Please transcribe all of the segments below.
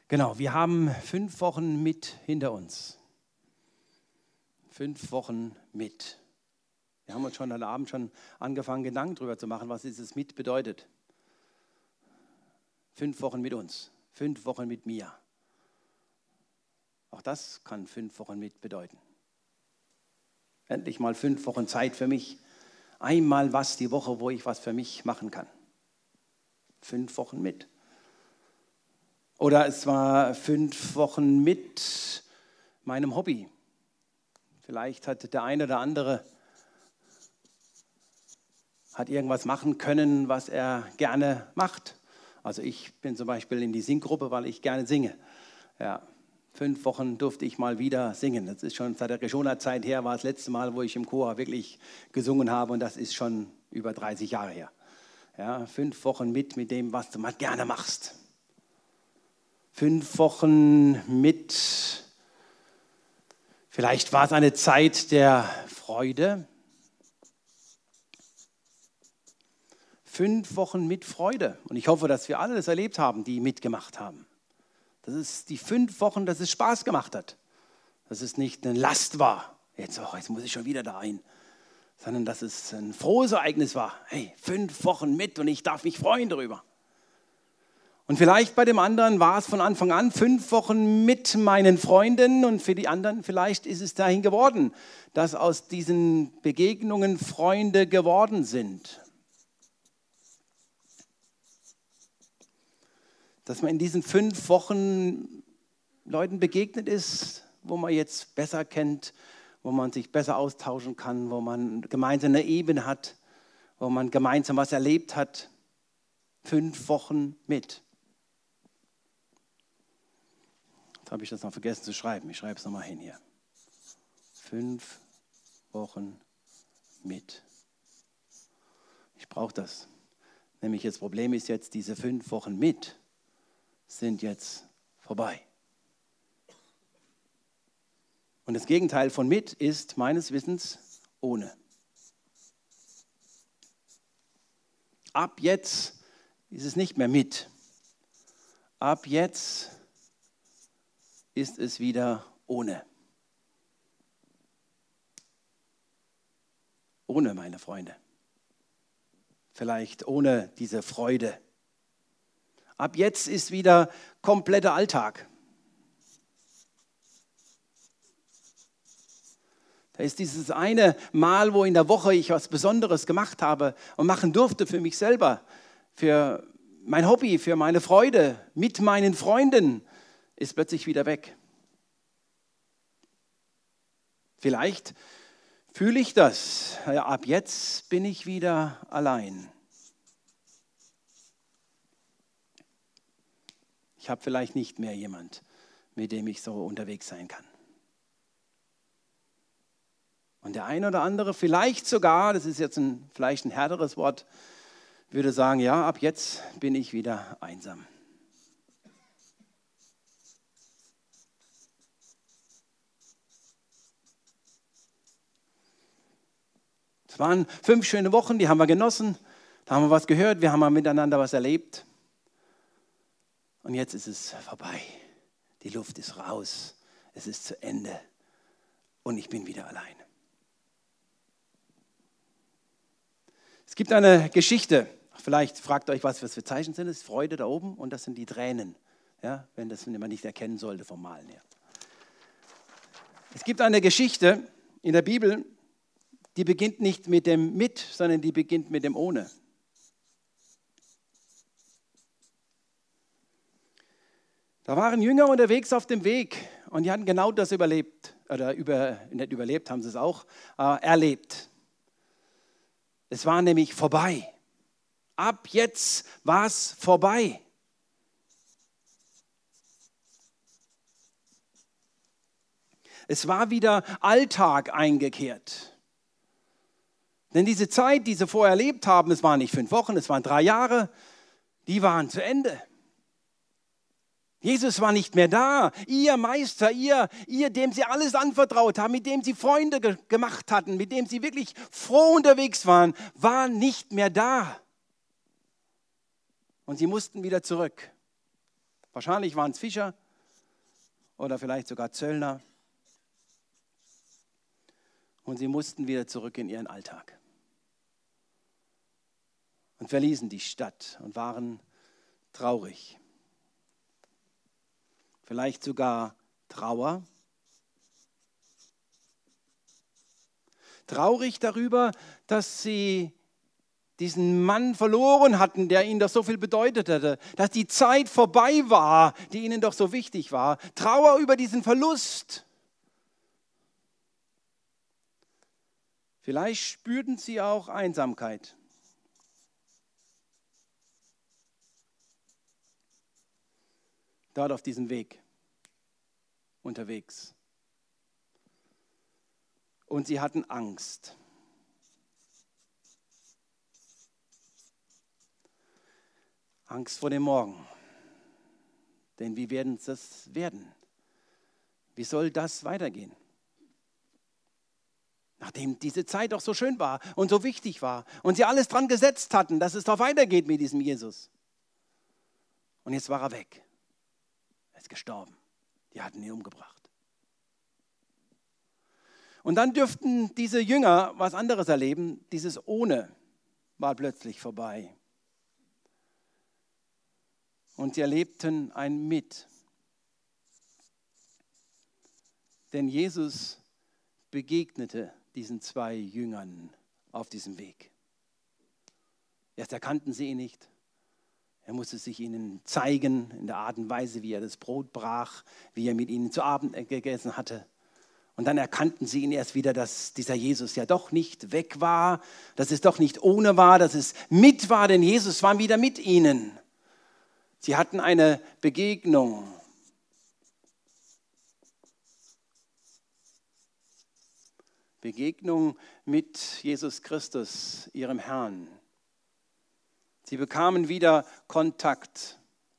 Genau, wir haben 5 Wochen mit hinter uns. 5 Wochen mit. Wir haben uns schon heute Abend angefangen, Gedanken darüber zu machen, was dieses mit bedeutet. 5 Wochen mit uns, 5 Wochen mit mir. Auch das kann 5 Wochen mit bedeuten. Endlich mal 5 Wochen Zeit für mich. Einmal was die Woche, wo ich was für mich machen kann. 5 Wochen mit. Oder es war 5 Wochen mit meinem Hobby. Vielleicht hat der eine oder andere irgendwas machen können, was er gerne macht. Also ich bin zum Beispiel in die Singgruppe, weil ich gerne singe. Ja, 5 Wochen durfte ich mal wieder singen. Das ist schon seit der Geschona-Zeit her, war das letzte Mal, wo ich im Chor wirklich gesungen habe, und das ist schon über 30 Jahre her. Ja, 5 Wochen mit dem, was du mal gerne machst. 5 Wochen mit, vielleicht war es eine Zeit der Freude. 5 Wochen mit Freude. Und ich hoffe, dass wir alle das erlebt haben, die mitgemacht haben. Das ist die 5 Wochen, dass es Spaß gemacht hat. Dass es nicht eine Last war. Jetzt muss ich schon wieder dahin. Sondern dass es ein frohes Ereignis war. Hey, 5 Wochen mit und ich darf mich freuen darüber. Und vielleicht bei dem anderen war es von Anfang an 5 Wochen mit meinen Freunden, und für die anderen vielleicht ist es dahin geworden, dass aus diesen Begegnungen Freunde geworden sind. Dass man in diesen 5 Wochen Leuten begegnet ist, wo man jetzt besser kennt, wo man sich besser austauschen kann, wo man gemeinsam eine Ebene hat, wo man gemeinsam was erlebt hat. 5 Wochen mit. Jetzt habe ich das noch vergessen zu schreiben. Ich schreibe es nochmal hin hier. 5 Wochen mit. Ich brauche das. Nämlich das Problem ist jetzt, diese 5 Wochen mit sind jetzt vorbei. Und das Gegenteil von mit ist meines Wissens ohne. Ab jetzt ist es nicht mehr mit. Ab jetzt ist es wieder ohne. Ohne, meine Freunde. Vielleicht ohne diese Freude. Ab jetzt ist wieder kompletter Alltag. Da ist dieses eine Mal, wo in der Woche ich was Besonderes gemacht habe und machen durfte für mich selber, für mein Hobby, für meine Freude, mit meinen Freunden, ist plötzlich wieder weg. Vielleicht fühle ich das. Ja, ab jetzt bin ich wieder allein. Ich habe vielleicht nicht mehr jemand, mit dem ich so unterwegs sein kann. Und der eine oder andere, vielleicht sogar, das ist jetzt vielleicht ein härteres Wort, würde sagen, ja, ab jetzt bin ich wieder einsam. Es waren 5 schöne Wochen, die haben wir genossen, da haben wir was gehört, wir haben mal miteinander was erlebt. Und jetzt ist es vorbei. Die Luft ist raus, es ist zu Ende und ich bin wieder allein. Es gibt eine Geschichte, vielleicht fragt euch, was für Zeichen sind es? Freude da oben, und das sind die Tränen, ja, wenn man nicht erkennen sollte vom Malen her. Es gibt eine Geschichte in der Bibel, die beginnt nicht mit dem mit, sondern die beginnt mit dem ohne. Da waren Jünger unterwegs auf dem Weg und die hatten genau das überlebt, nicht überlebt, haben sie es auch erlebt. Es war nämlich vorbei. Ab jetzt war es vorbei. Es war wieder Alltag eingekehrt. Denn diese Zeit, die sie vorher erlebt haben, es waren nicht 5 Wochen, es waren 3 Jahre, die waren zu Ende. Jesus war nicht mehr da. Ihr Meister, ihr, dem sie alles anvertraut haben, mit dem sie Freunde gemacht hatten, mit dem sie wirklich froh unterwegs waren, war nicht mehr da. Und sie mussten wieder zurück. Wahrscheinlich waren es Fischer oder vielleicht sogar Zöllner. Und sie mussten wieder zurück in ihren Alltag. Und verließen die Stadt und waren traurig. Vielleicht sogar Trauer. Traurig darüber, dass sie diesen Mann verloren hatten, der ihnen doch so viel bedeutet hatte, dass die Zeit vorbei war, die ihnen doch so wichtig war. Trauer über diesen Verlust. Vielleicht spürten sie auch Einsamkeit. Dort auf diesem Weg, unterwegs. Und sie hatten Angst. Angst vor dem Morgen. Denn wie werden das werden? Wie soll das weitergehen? Nachdem diese Zeit doch so schön war und so wichtig war und sie alles dran gesetzt hatten, dass es doch weitergeht mit diesem Jesus. Und jetzt war er weg. Er ist gestorben. Die hatten ihn umgebracht. Und dann dürften diese Jünger was anderes erleben. Dieses Ohne war plötzlich vorbei. Und sie erlebten ein Mit. Denn Jesus begegnete diesen zwei Jüngern auf diesem Weg. Erst erkannten sie ihn nicht. Er musste sich ihnen zeigen in der Art und Weise, wie er das Brot brach, wie er mit ihnen zu Abend gegessen hatte. Und dann erkannten sie ihn erst wieder, dass dieser Jesus ja doch nicht weg war, dass es doch nicht ohne war, dass es mit war, denn Jesus war wieder mit ihnen. Sie hatten eine Begegnung. Begegnung mit Jesus Christus, ihrem Herrn. Sie bekamen wieder Kontakt.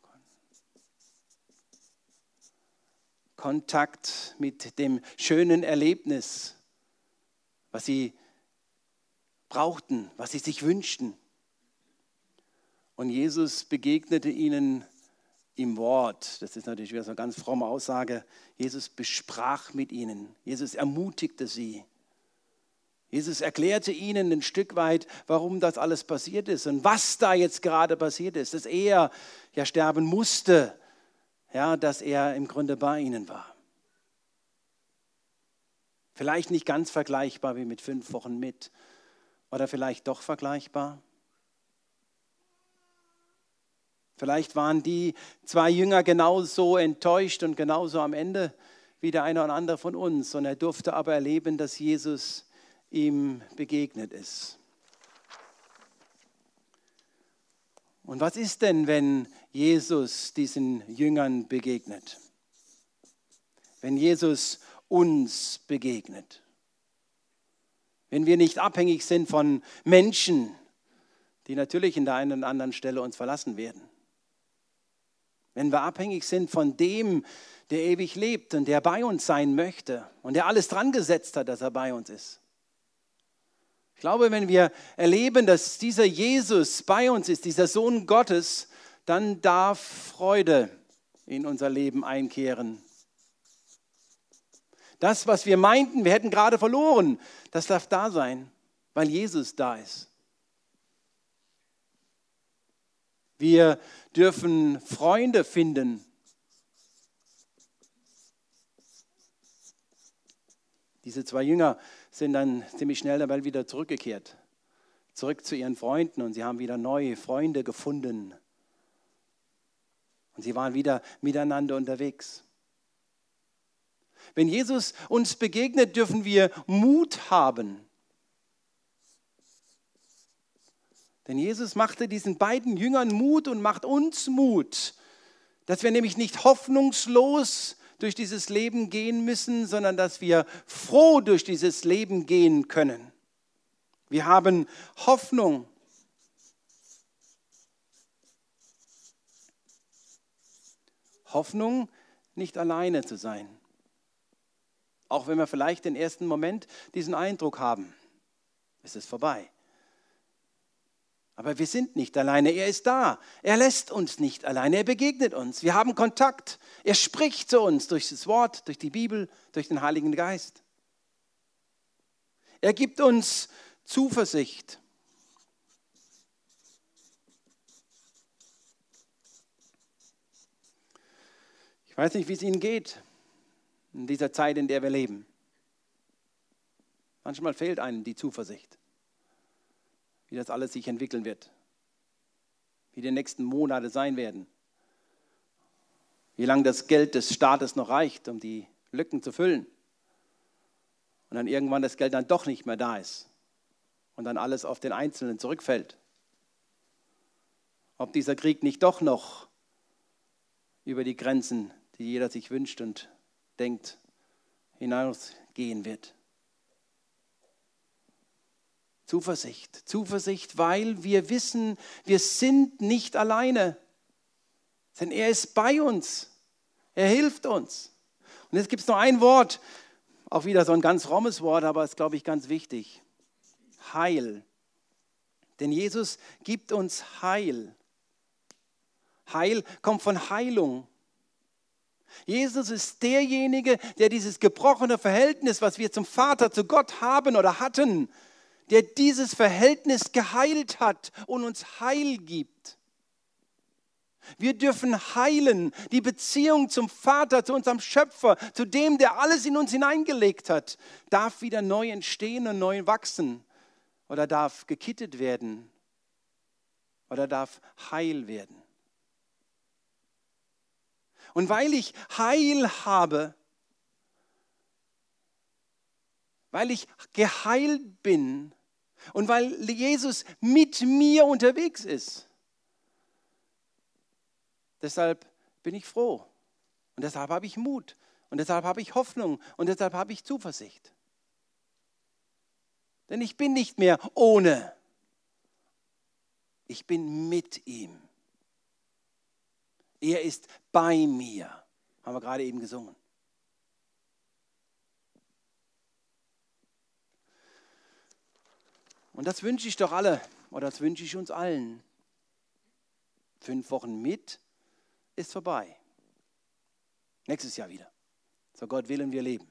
Kontakt mit dem schönen Erlebnis, was sie brauchten, was sie sich wünschten. Und Jesus begegnete ihnen im Wort. Das ist natürlich wieder so eine ganz fromme Aussage. Jesus besprach mit ihnen. Jesus ermutigte sie. Jesus erklärte ihnen ein Stück weit, warum das alles passiert ist und was da jetzt gerade passiert ist, dass er ja sterben musste, ja, dass er im Grunde bei ihnen war. Vielleicht nicht ganz vergleichbar wie mit 5 Wochen mit, oder vielleicht doch vergleichbar. Vielleicht waren die 2 Jünger genauso enttäuscht und genauso am Ende wie der eine oder andere von uns. Und er durfte aber erleben, dass Jesus ihm begegnet ist. Und was ist denn, wenn Jesus diesen Jüngern begegnet? Wenn Jesus uns begegnet? Wenn wir nicht abhängig sind von Menschen, die natürlich in der einen oder anderen Stelle uns verlassen werden. Wenn wir abhängig sind von dem, der ewig lebt und der bei uns sein möchte und der alles dran gesetzt hat, dass er bei uns ist. Ich glaube, wenn wir erleben, dass dieser Jesus bei uns ist, dieser Sohn Gottes, dann darf Freude in unser Leben einkehren. Das, was wir meinten, wir hätten gerade verloren, das darf da sein, weil Jesus da ist. Wir dürfen Freunde finden. Diese 2 Jünger sind dann ziemlich schnell dabei wieder zurückgekehrt. Zurück zu ihren Freunden und sie haben wieder neue Freunde gefunden. Und sie waren wieder miteinander unterwegs. Wenn Jesus uns begegnet, dürfen wir Mut haben. Denn Jesus machte diesen beiden Jüngern Mut und macht uns Mut, dass wir nämlich nicht hoffnungslos durch dieses Leben gehen müssen, sondern dass wir froh durch dieses Leben gehen können. Wir haben Hoffnung. Hoffnung, nicht alleine zu sein. Auch wenn wir vielleicht im ersten Moment diesen Eindruck haben, es ist vorbei. Aber wir sind nicht alleine, er ist da. Er lässt uns nicht alleine, er begegnet uns. Wir haben Kontakt. Er spricht zu uns durch das Wort, durch die Bibel, durch den Heiligen Geist. Er gibt uns Zuversicht. Ich weiß nicht, wie es Ihnen geht in dieser Zeit, in der wir leben. Manchmal fehlt einem die Zuversicht, wie das alles sich entwickeln wird, wie die nächsten Monate sein werden, wie lange das Geld des Staates noch reicht, um die Lücken zu füllen und dann irgendwann das Geld dann doch nicht mehr da ist und dann alles auf den Einzelnen zurückfällt. Ob dieser Krieg nicht doch noch über die Grenzen, die jeder sich wünscht und denkt, hinausgehen wird. Zuversicht, weil wir wissen, wir sind nicht alleine, denn er ist bei uns, er hilft uns. Und jetzt gibt es noch ein Wort, auch wieder so ein ganz frommes Wort, aber ist, glaube ich, ganz wichtig. Heil. Denn Jesus gibt uns Heil. Heil kommt von Heilung. Jesus ist derjenige, der dieses gebrochene Verhältnis, was wir zum Vater, zu Gott haben oder hatten, der dieses Verhältnis geheilt hat und uns Heil gibt. Wir dürfen heilen, die Beziehung zum Vater, zu unserem Schöpfer, zu dem, der alles in uns hineingelegt hat, darf wieder neu entstehen und neu wachsen oder darf gekittet werden oder darf heil werden. Und weil ich Heil habe, weil ich geheilt bin und weil Jesus mit mir unterwegs ist, deshalb bin ich froh und deshalb habe ich Mut und deshalb habe ich Hoffnung und deshalb habe ich Zuversicht. Denn ich bin nicht mehr ohne, ich bin mit ihm. Er ist bei mir, haben wir gerade eben gesungen. Und das wünsche ich doch alle, oder das wünsche ich uns allen. 5 Wochen mit ist vorbei. Nächstes Jahr wieder. So Gott will und wir leben.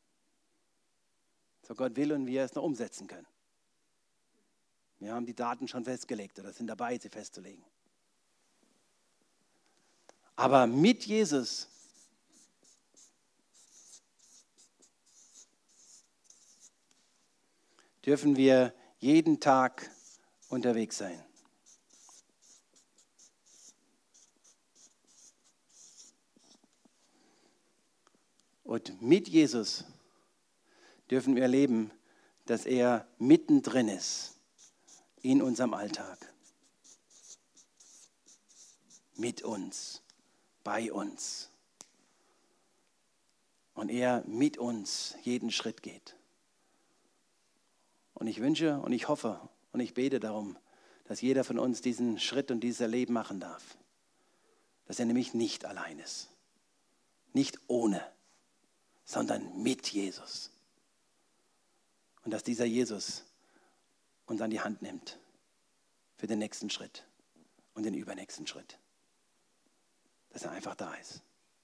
So Gott will und wir es noch umsetzen können. Wir haben die Daten schon festgelegt oder sind dabei, sie festzulegen. Aber mit Jesus dürfen wir jeden Tag unterwegs sein. Und mit Jesus dürfen wir erleben, dass er mittendrin ist in unserem Alltag. Mit uns, bei uns. Und er mit uns jeden Schritt geht. Und ich wünsche und ich hoffe und ich bete darum, dass jeder von uns diesen Schritt und dieses Erleben machen darf. Dass er nämlich nicht allein ist. Nicht ohne, sondern mit Jesus. Und dass dieser Jesus uns an die Hand nimmt für den nächsten Schritt und den übernächsten Schritt. Dass er einfach da ist.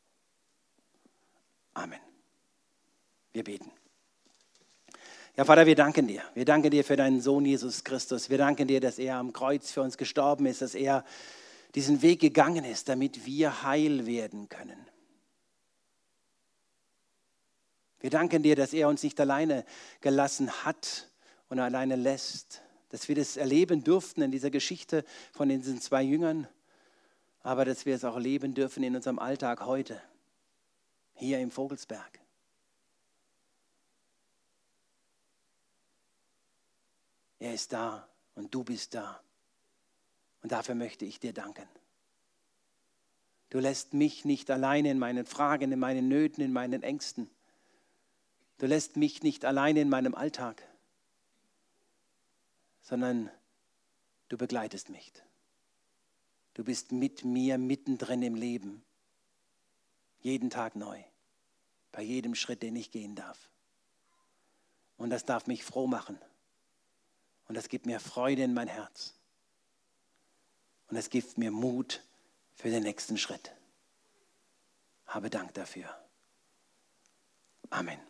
Amen. Wir beten. Ja, Vater, wir danken dir. Wir danken dir für deinen Sohn Jesus Christus. Wir danken dir, dass er am Kreuz für uns gestorben ist, dass er diesen Weg gegangen ist, damit wir heil werden können. Wir danken dir, dass er uns nicht alleine gelassen hat und alleine lässt, dass wir das erleben durften in dieser Geschichte von diesen 2 Jüngern, aber dass wir es auch leben dürfen in unserem Alltag heute, hier im Vogelsberg. Er ist da und du bist da. Und dafür möchte ich dir danken. Du lässt mich nicht alleine in meinen Fragen, in meinen Nöten, in meinen Ängsten. Du lässt mich nicht alleine in meinem Alltag, sondern du begleitest mich. Du bist mit mir mittendrin im Leben, jeden Tag neu, bei jedem Schritt, den ich gehen darf. Und das darf mich froh machen. Und das gibt mir Freude in mein Herz. und es gibt mir Mut für den nächsten Schritt. Habe Dank dafür. Amen.